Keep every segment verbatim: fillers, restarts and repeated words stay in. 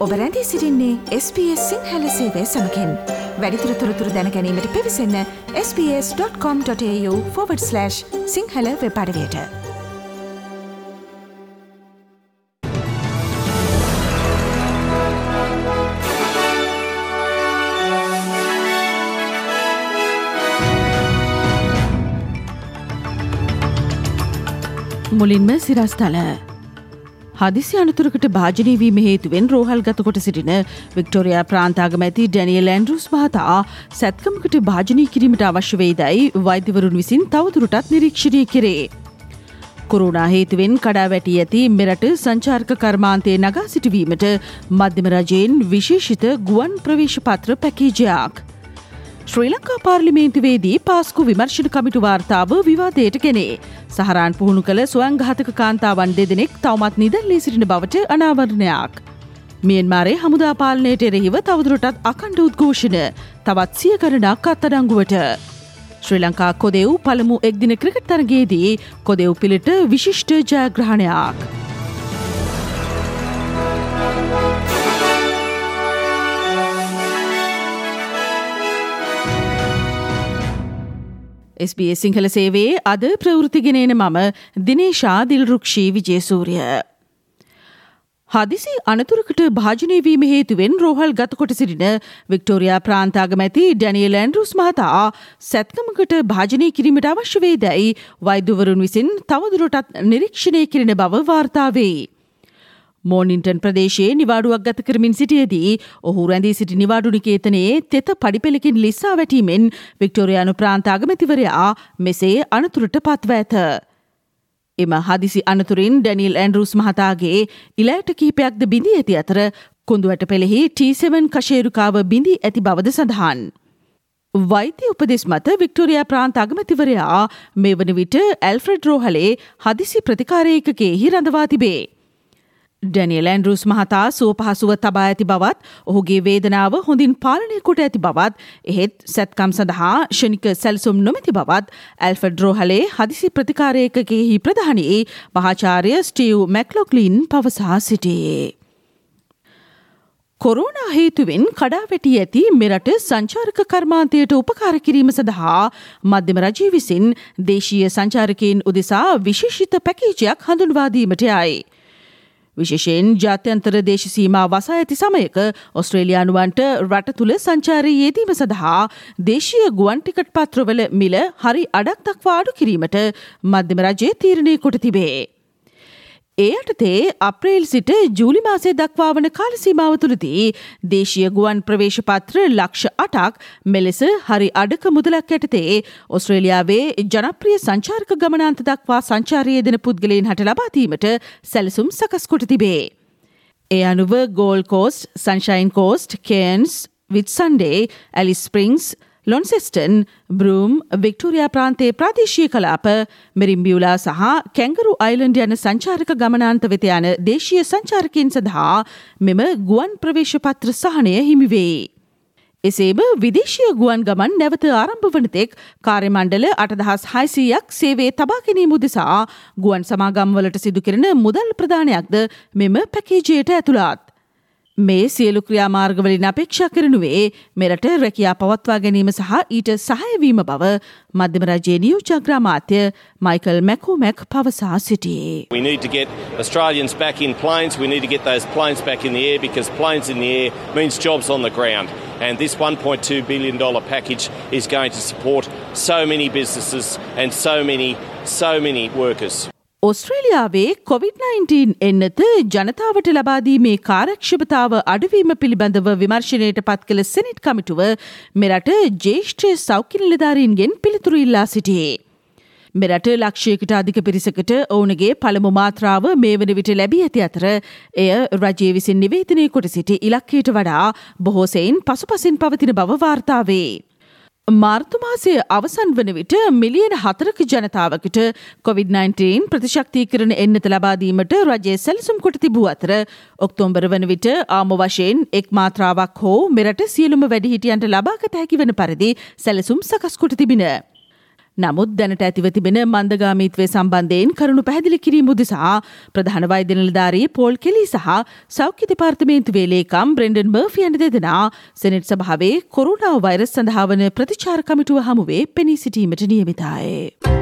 ඔබ රැඳී සිටින්නේ එස් බී එස් සිංහල සේවය සමගින්. වැඩිදුර තොරතුරු දැන ගැනීමට පිවිසන්න S B S dot com dot AU forward slash සිංහල වෙබ් අඩවියට. මුලින්ම සිරස්තල හදිසි අනතුරකට භාජනය වීම හේතුවෙන් රෝහල් ගත කොට සිටින වික්ටෝරියා ප්‍රාන්ත අගමැති ඩැනියල් ඇන්ඩ්‍රූස් මහතා සැත්කමකට භාජනය කිරීමට අවශ්‍ය වේදයි වෛද්‍යවරුන් විසින් තවදුරටත් නිරීක්ෂණය කෙරේ. කොරෝනා හේතුවෙන් කඩා වැටී ඇති මෙරට සංචාරක කර්මාන්තයේ නගා සිටුවීමට මධ්‍යම රජයෙන් විශේෂිත ගුවන් ප්‍රවේශ පත්‍ර පැකේජයක්. ශ්‍රී ලංකා පාර්ලිමේන්තුවේදී පාස්කු විමර්ශන කමිටු වාර්තාව විවාදයට ගෙනේ. සහරාන් පුහුණු කළ ස්වයංඝාතක කාන්තාවන් දෙදෙනෙක් තවමත් නිදැල්ලී සිටින බවට අනාවරණයක්. මියන්මාරයේ හමුදා පාලනයට එරෙහිව තවදුරටත් අඛණ්ඩ උද්ඝෝෂණ තවත් සිය ගණනක් අත්අඩංගුවට. ශ්‍රී ලංකා කොදෙව් පළමු එක්දින ක්‍රිකට් තරගයේදී කොදෙව් පිළට විශිෂ්ට ජයග්‍රහණයක්. එස් බී එස් සිංහල සේවයේ අද ප්‍රවෘත්තිගෙනන මම දිනේශා දිල්රුක්ෂී විජේසූරිය. හදිසි අනතුරකට භාජනය වීම හේතුවෙන් රෝහල් ගත කොට සිටින වික්ටෝරියා ප්‍රාන්ත අගමැති ඩැනියල් ඇන්ඩ්‍රූස් මහතා සැත්කමකට භාජනය කිරීමට අවශ්‍ය වේදැයි වෛද්‍යවරුන් විසින් තවදුරටත් නිරීක්ෂණය කිරීම බව වාර්තා වේ. මෝනින්ටන් ප්‍රදේශයේ නිවාඩුවක් ගත කරමින් සිටියේදී ඔහු රැඳී සිටි නිවාඩු නිකේතනයේ තෙත පඩිපෙළකින් ලිස්සා වැටීමෙන් වික්ටෝරියානු ප්‍රාන්ත අගමැතිවරයා මෙසේ අනතුරට පත්ව ඇත. එම හදිසි අනතුරින් ඩැනියල් ඇන්ඩ්‍රූස් මහතාගේ ඉලෑට කිහිපයක්ද බිඳී ඇති අතර කුඳුවැට පෙළෙහි ටී සෙවන් කශේරුකාව බිඳී ඇති බවද සඳහන්. වෛද්‍ය උපදෙස් මත වික්ටෝරියා ප්‍රාන්ත අගමැතිවරයා මේ වන විට ඇල්ෆ්‍රඩ් රෝහලේ හදිසි ප්‍රතිකාරයකකෙහි රඳවා තිබේ. ඩැනියල් ඇන්ඩ්‍රූස් මහතා සුව පහසුව තබා ඇති බවත් ඔහුගේ වේදනාව හොඳින් පාලනය කොට ඇති බවත් එහෙත් සැත්කම් සඳහා ෂණික සැලසුම් නොමැති බවත් ඇල්ෆ්‍රඩ් රෝහලේ හදිසි ප්‍රතිකාරයකකෙහි ප්‍රධානී මහාචාර්ය ස්ටීව් මැක්ලොග්ලින් පවසා සිටියේ. කොරෝනා හේතුවෙන් කඩා වැටී ඇති මෙරට සංචාරක කර්මාන්තයට උපකාර කිරීම සඳහා මධ්‍යම රජය විසින් දේශීය සංචාරකයන් උදෙසා විශේෂිත පැකේජයක් හඳුන්වා දීමට යයි. විශේෂයෙන් ජාත්‍යන්තර දේශ සීමා වසා ඇති සමයක ඔස්ට්‍රේලියානුවන්ට රට තුළ සංචාරයේ යෙදීම සඳහා දේශීය ගුවන් ටිකට් පත්‍රවල මිල හරි අඩක් දක්වා අඩු කිරීමට මධ්‍යම රජය තීරණය කොට තිබේ. ඒ යටතේ අප්‍රේල් සිට ජූලි මාසය දක්වා වන කාල සීමාව තුළදී දේශීය ගුවන් ප්‍රවේශ පත්‍ර ලක්ෂ අටක් මෙලෙස හරි අඩක මුදලක් යටතේ ඔස්ට්‍රේලියාවේ ජනප්‍රිය සංචාරක ගමනාන්ත දක්වා සංචාරයේ දෙන පුද්ගලයන් හට ලබා දීමට සැලසුම් සකස් කොට තිබේ. ඒ අනුව Gold Coast, Sunshine Coast, Cairns, Whitsunday, Alice Springs, Launceston, Broome, Victoria ප්‍රාන්තයේ ප්‍රාදේශීය කලාප, මෙරිම්බියුලා සහ කැංගරු අයිලන්ඩ් යන සංචාරක ගමනාන්ත වෙත යන දේශීය සංචාරකයන් සඳහා මෙම ගුවන් ප්‍රවේශ පත්‍ර සහනය හිමි වේ. එසේම විදේශීය ගුවන් ගමන් නැවත ආරම්භ වන තෙක් කාර්ය මණ්ඩල අටදහස් හයසීයක් සේවයේ තබා ගැනීම උදෙසා ගුවන් සමාගම්වලට සිදු කෙරෙන මුදල් ප්‍රදානයක්ද මෙම පැකේජයට ඇතුළත්. මේ සියලු ක්‍රියාමාර්ගවලින් අපේක්ෂා කරනුවේ මෙරට රැකියා පවත්වා ගැනීම සහ ඊට සහායවීම බව මධ්‍යම රජයේ නියෝජ්‍ය අග්‍රාමාත්‍ය මයිකල් මැකෝමැක් පවසා සිටියේ. We need to get Australians back in planes. We need to get those planes back in the air because planes in the air means jobs on the ground. And this one point two billion dollars package is going to support so many businesses and so many, so many workers. ඔස්ට්‍රේලියාවේ COVID nineteen එන්නත ජනතාවට ලබාදීමේ කාර්යක්ෂමතාව අඩුවීම පිළිබඳව විමර්ශනයට පත් කළ senate කමිටුව මෙරට ජ්‍යෙෂ්ඨ සෞඛ්‍ය නිලධාරීන්ගෙන් පිළිතුරු ඉල්ලා සිටියේ. මෙරට ලක්ෂයකට අධික පිරිසකට ඔවුන්ගේ පළමු මාත්‍රාව මේ වන විට ලැබී ඇති අතර එය රජය විසින් නිවේදනය කොට සිටි ඉලක්කයට වඩා බොහෝ සෙයින් පසුපසින් පවතින බව වාර්තා වේ. මාර්තු මාසය අවසන් වන විට මිලියන හතරක ජනතාවකට කොවිඩ් නයින්ටීන් ප්‍රතිශක්තිකරණ එන්නත ලබා දීමට රජය සැලසුම් කොට තිබූ අතර ඔක්තෝබර් වන විට ආම වශයෙන් එක් මාත්‍රාවක් හෝ මෙරට සියලුම වැඩිහිටියන්ට ලබාගත හැකි වන පරිදි සැලසුම් සකස් කොට තිබින. නමුත් දැනට ඇතිව තිබෙන මන්දගාමීත්වය සම්බන්ධයෙන් කරුණු පැහැදිලි කිරීම උදෙසා ප්‍රධාන වෛද්‍ය නිලධාරී පෝල් කෙලි සහ සෞඛ්‍ය දෙපාර්තමේන්තුවේ ලේකම් බ්‍රෙන්ඩන් මර්ෆි යන දෙදෙනා සෙනෙට් සභාවේ කොරෝනා වෛරස් සඳහා වන ප්‍රතිචාර කමිටුව හමුවේ පෙනී සිටීමට නියමිතයි.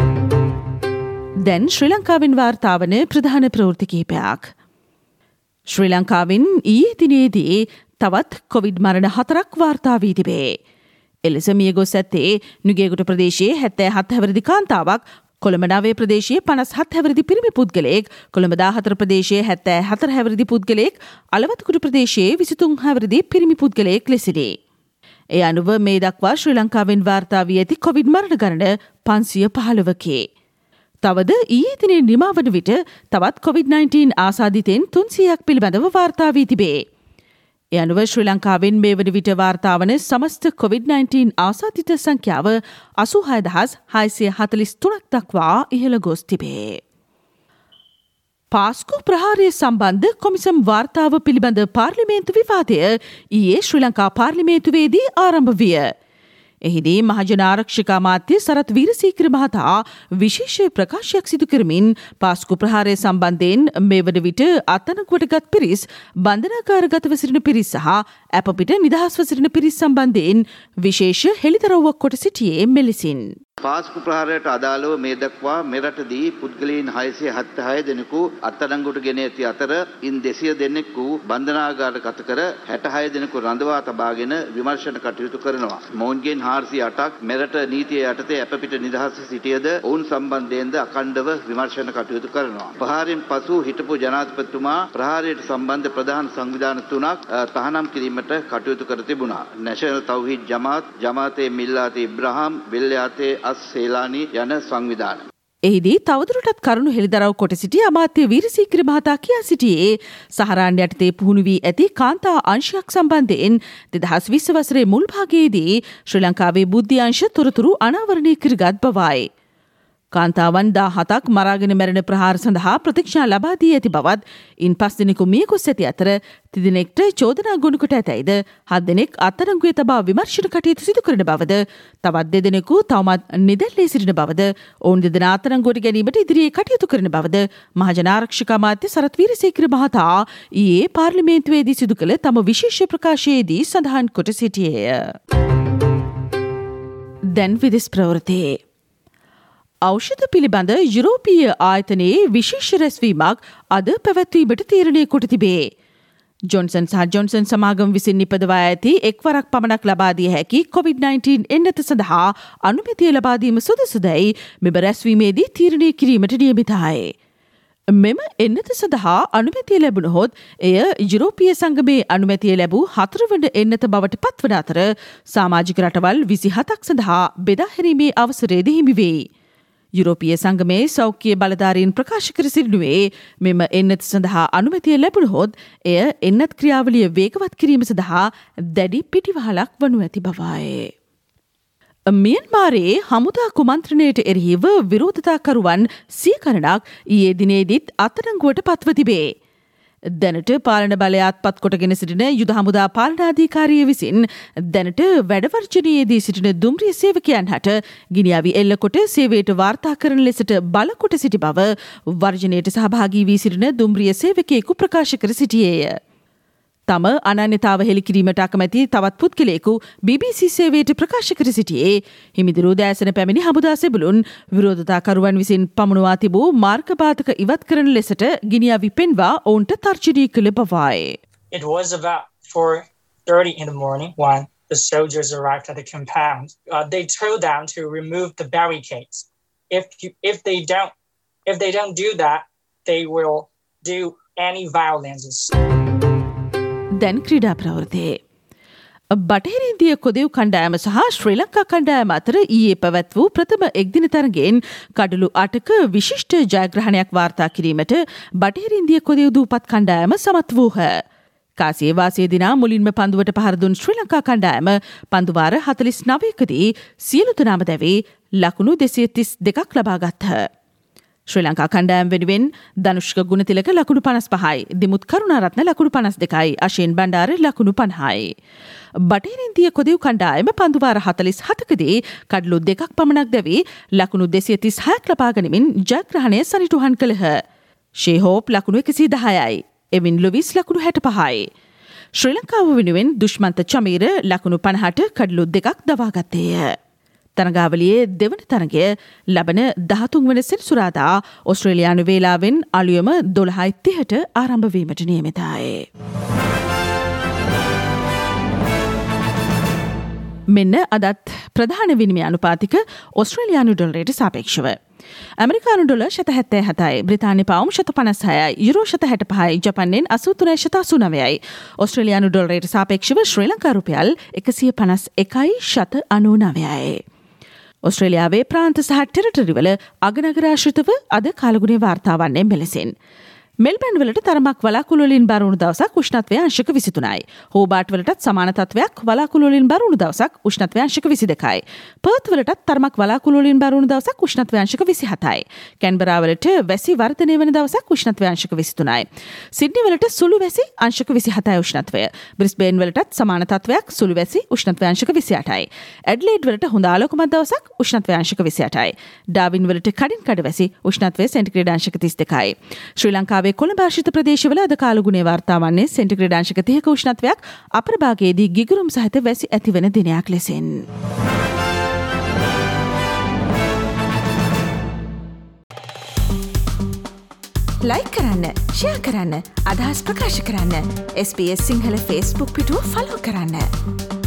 දැන් ශ්‍රී ලංකාවෙන් වාර්තා වන ප්‍රධාන ප්‍රවෘත්ති කිහිපයක්. ශ්‍රී ලංකාවෙන් ඊයේ දිනේදී තවත් කොවිඩ් මරණ හතරක් වාර්තා වී තිබේ. එලෙස මියගොස් ඇත්තේ නුගේගොඩ ප්‍රදේශයේ හැත්තෑ හත් හැවිරිදි කාන්තාවක්, කොළඹ නවය ප්‍රදේශයේ පනස් හත් හැවිරිදි පිරිමි පුද්ගලයෙක්, කොළඹ දාහතර ප්‍රදේශයේ හැත්තෑ හතර හැවිරිදි පුද්ගලයෙක්, අලවත්කුඩු ප්‍රදේශයේ විසිතුන් හැවිරිදි පිරිමි පුද්ගලයෙක් ලෙසිනි. ඒ අනුව මේ දක්වා ශ්‍රී ලංකාවෙන් වාර්තා වී ඇති කොවිඩ් මරණ ගණන පන්සිය පහළොවකි. තවද ඊයේ දිනේ නිමා වන විට තවත් කොවිඩ් නයින්ටීන් ආසාදිතයින් තුන්සියයක් පිළිබඳව වාර්තා වී තිබේ. ඒ අනුව ශ්‍රී ලංකාවෙන් මේ වන විට වාර්තා වන සමස්ත කොවිඩ් නයින්ටීන් ආසාදිත සංඛ්‍යාව අසූහය දහස් හයසිය හතළිස් තුනක් දක්වා ඉහළ ගොස් තිබේ. පාස්කු ප්‍රහාරය සම්බන්ධ කොමිසම් වාර්තාව පිළිබඳ පාර්ලිමේන්තු විවාදය ඊයේ ශ්‍රී ලංකා පාර්ලිමේන්තුවේදී ආරම්භ විය. එහිදී මහජන ආරක්ෂක අමාත්‍ය සරත් වීරසීකර මහතා විශේෂ ප්‍රකාශයක් සිදු කරමින් පාස්කු ප්‍රහාරය සම්බන්ධයෙන් මේ වන විට අත්අඩංගුවට ගත් පිරිස්, බන්ධනාගාරගතව සිටින පිරිස් සහ අපපිට නිදහස්ව සිටින පිරිස් සම්බන්ධයෙන් විශේෂ හෙළිදරව්වක් කොට සිටියේ මෙලෙසින්. පාස්කු ප්‍රහාරයට අදාළව මේ දක්වා මෙරටදී පුද්ගලයන් හයසිය හතළිස් දෙනෙකු අත්අඩංගුවට ගෙන ඇති අතර ඉන් දෙසිය දෙනෙකු බන්ධනාගාරගත කර හැටහය දෙනෙකු රඳවා තබාගෙන විමර්ශන කටයුතු කරනවා. මොවුන්ගෙන් හාරසිය අටක් මෙරට නීතිය යටතේ අපපිට නිදහස්ව සිටියද ඔවුන් සම්බන්ධයෙන්ද අඛණ්ඩව විමර්ශන කටයුතු කරනවා. ප්‍රහාරයෙන් පසු හිටපු ජනාධිපතිතුමා ප්‍රහාරයට සම්බන්ධ ප්‍රධාන සංවිධාන තුනක් තහනම් කිරීමට කටයුතු කර තිබුණා. නැෂනල් තෞහීද් ජමාත්, ජමාතේ මිල්ලාතේ ඉබ්‍රාහම්, විල්යාතේ සේලානි යන සංවිධාන. එහිදී තවදුරටත් කරුණු හෙළිදරව් කොට සිටි අමාත්‍ය වීරසීකර මහතා කියා සිටියේ සහරාන් යටතේ පුහුණු වී ඇති කාන්තා අංශයක් සම්බන්ධයෙන් දෙදහස් විස්ස වසරේ මුල් භාගයේදී ශ්‍රී ලංකාවේ බුද්ධි අංශ තොරතුරු අනාවරණය කරගත් බවයි. කාන්තාවන් දාහතක් මරාගෙන මැරෙන ප්‍රහාර සඳහා ප්‍රතික්ෂා ලබා දී ඇති බවත්, ඉන් පස් දෙනෙකු මිය ගොස් ඇති අතර තිදෙනෙක්ට චෝදනා ගොනු කොට ඇතැයිද, හත් දෙනෙක් අත්අඩංගුවේ තබා විමර්ශන කටයුතු සිදු කරන බවද, තවත් දෙදෙනෙකු තවමත් නිදැල්ලේ සිටින බවද, ඔවුන් දෙදෙනා අත්අඩංගුවට ගැනීමට ඉදිරියේ කටයුතු කරන බවද මහජන ආරක්ෂක අමාත්‍ය සරත් වීරසේකර මහතා ඊයේ පාර්ලිමේන්තුවේදී සිදු කළ තම විශේෂ ප්‍රකාශයේදී සඳහන් කොට සිටියේය. දැන් විදෙස් ප්‍රවෘත්ති. ඖෂධ පිළිබඳ යුරෝපීය ආයතනයේ විශේෂ රැස්වීමක් අද පැවැත්වීමට තීරණය කොට තිබේ. ජොන්සන් සහ ජොන්සන් සමාගම විසින් නිපදවා ඇති එක්වරක් පමණක් ලබා දිය හැකි කොවිඩ් නයින්ටීන් එන්නත සඳහා අනුමැතිය ලබා දීම සුදුසුදැයි මෙම රැස්වීමේදී තීරණය කිරීමට නියමිතයි. මෙම එන්නත සඳහා අනුමැතිය ලැබුණහොත් එය යුරෝපීය සංගමයේ අනුමැතිය ලැබූ හතරවන එන්නත බවට පත්වන අතර සමාජික රටවල් විසිහතක් සඳහා බෙදා හැරීමේ අවසරය ද හිමි වෙයි. යුරෝපීය සංගමයේ සෞඛ්‍ය බලධාරීන් ප්‍රකාශ කර සිටිනුවේ මෙම එන්නත සඳහා අනුමැතිය ලැබුණහොත් එය එන්නත් ක්‍රියාවලිය වේගවත් කිරීම සඳහා දැඩි පිටිවහලක් වනු ඇති බවයි. මියන්මාරයේ හමුදා කුමන්ත්‍රණයට එරෙහිව විරෝධතාකරුවන් සිය ගණනක් ඊයේ දිනේදීත් අත්අඩංගුවට පත්ව තිබේ. දැනට පාලන බලයත් පත් කොටගෙන සිටින යුද හමුදා පාලනාධිකාරිය විසින් දැනට වැඩවර්ජනයේදී සිටින දුම්රිය සේවකයන් හට ගිනිඅවි එල්ලකොට සේවයට වාර්තා කරන ලෙසට බලකොට සිටි බව වර්ජනයට සහභාගී වී සිටින දුම්රිය සේවකයෙකු ප්‍රකාශ කර සිටියේය. තම අනන්‍යතාව හෙළිකිරීමට අකමැති තවත් පුද්ගලයෙකු බී බී සී සේවයට ප්‍රකාශ කර සිටියේ හිමිදිරූ දෑසන පැමිණි හමුදා සෙබළුන් විරෝධතාකරුවන් විසින් පමුණුවා තිබූ මාර්ගබාධක ඉවත් කරන ලෙසට ගිනිඅවි පෙන්වා ඔවුන්ට තර්ජනය කළ බවයි. It was about four thirty in the morning when the soldiers arrived at the compound. Uh, they told them to remove the barricades. If you, if they don't if they don't do that, they will do any violences. දැන් ක්‍රීඩා ප්‍රවෘත්තියේ බටහිර ඉන්දිය කොදෙව් කණ්ඩායම සහ ශ්‍රී ලංකා කණ්ඩායම අතර ඊයේ පැවැත් වූ ප්‍රථම එක්දින තරගයෙන් කඩලු අටක විශිෂ්ට ජයග්‍රහණයක් වාර්තා කිරීමට බටහිර ඉන්දිය කොදෙව් දූපත් කණ්ඩායම සමත් වූහ. කාසියේ වාසිය දිනා මුලින්ම පන්දුවට පහර දුන් ශ්‍රී ලංකා කණ්ඩායම පන්දු වාර හතළිස් නවයකදී සියලු දෙනාම දැවී ලකුණු දෙසිය තිස් දෙකක් ලබා ගත්හ. ශ්‍රී ලංකා කණ්ඩායම් වෙනුවෙන් ධනුෂ්ක ගුණතිලක ලකුණු පනස් පහයි, දිමුත් කරුණාරත්න ලකුණු පනස් දෙකයි, අශීන් බණ්ඩාර ලකුණු පනහයි. බටහිර ඉන්දිය කොදිව් කණ්ඩායම පන්දුවාර හතලිස් හතකදී කඩලු දෙකක් පමණක් දැවී ලකුණු දෙසිය තිස් හයක් ලබා ගනිමින් ජයග්‍රහණය සනිටුහන් කළහ. ෂේහෝප් ලකුණු එකසිය දහයයි, එවින් ලොවිස් ලකුණු හැට පහයි. ශ්‍රී ලංකාව වෙනුවෙන් දුෂ්මන්ත චමීර ලකුණු පනහට කඩලු දෙකක් දවාගත්තේය. තරගාවලියේ දෙවන තරගය ලබන දහතුන් වන සෙනසුරාදා ඔස්ට්‍රේලියානු වේලාවෙන් අලුයම දොළහයි තිහට ආරම්භ වීමට නියමිතයි. මෙන්න අදත් ප්‍රධාන විනිමය අනුපාතික ඔස්ට්‍රේලියානු ඩොලරයට සාපේක්ෂව. ඇමරිකානු ඩොලර් ශත හැත්තෑ හතයි, බ්‍රිතාන්‍ය පවුම් ශත පනස් හයයි, යුරෝ ශත හැට පහයි, ජපන්නෙන් අසූ තුනයි ශත අසූ නවයයි. ඔස්ට්‍රේලියානු ඩොලරයට සාපේක්ෂව ශ්‍රී ලංකා රුපියල් එකසිය පනස් එකයි ශත අනූ නවයයි. ඔස්ට්‍රේලියාවේ ප්‍රාන්ත සහ ටෙරිටරිවල අගනගර ආශ්‍රිතව අද කාලගුණය වාර්තා වන්නේ මෙලෙසින්. මෙල්බන් වලට තරමක් වලාකුළු වලින් බරුණු දවසක් උෂ්ණත්වය අංශක විසිතුනයි. හෝබාට් වලටත් සමාන තත්වයක් වලාකුළු වලින් බරුණු දවසක් උෂ්ණත්වය අංශක විසි දෙකයි. පර්ත් වලටත් තරමක් වලාකුළු වලින් බරුණු දවසක් උෂ්ණත්වය අංශක විසි හතයි. කැන්බරා වලට වැසි වර්ධනය වන දවසක් උෂ්ණත්වය අංශක විසි තුනයි. සිඩ්නි වලට සුළු වැසි අංශක විසි හතයි උෂ්ණත්වය. බ්‍රිස්බේන් වලටත් සමාන තත්වයක් සුළු වැසි උෂ්ණත්වය අංශක විසි අටයි. ඇඩ්ලේඩ් වලට හොඳ ආලෝකමත් දවසක් උෂ්ණත්වය අංශක විසි අටයි. ඩාවින් වලට කඩින් කඩ වැසි උෂ්ණත්වය සෙන්ටිග්‍රේඩ් අංශක තිස් දෙකයි. ශ්‍රී ලංකාවේ කොළඹ ආශ්‍රිත ප්‍රදේශවල අද කාලගුණය වාර්තා වන්නේ සෙන්ටිග්‍රේඩ් අංශක තිහක උෂ්ණත්වයක් අපර භාගයේදී ගිගුරුම් සහිත වැසි ඇතිවන දිනයක් ලෙසින්. ලයික් කරන්න, ෂෙයා කරන්න, අදහස් ප්‍රකාශ කරන්න. S B S Sinhala Facebook පිටුව ෆලෝ කරන්න.